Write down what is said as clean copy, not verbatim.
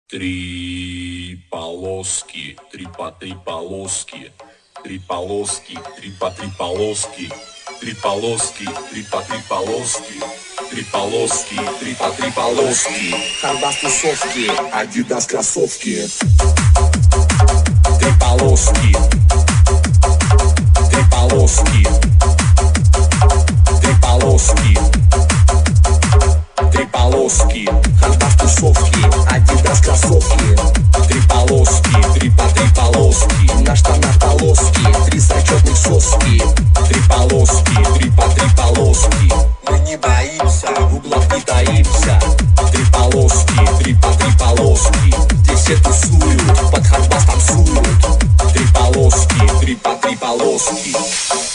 Три полоски, три по три полоски, три полоски, три по три полоски, три полоски, три по три полоски, три полоски, три по три полоски. Хардас тусовки, Адидас кроссовки. Три полоски, три полоски, три полоски, три полоски. Хардас тусовки, Адидас кроссовки. Три полоски, три по три полоски. На штанах полоски, три зачетных соски. Три полоски, три по три полоски. Мы не боимся, в углах не таимся. Три полоски, три по три полоски. Здесь все тусуют, под хардбас танцуют. Три полоски, три по три полоски.